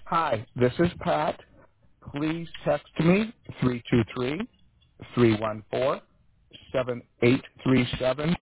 Hi, this is Pat. Please text me 323-314-7837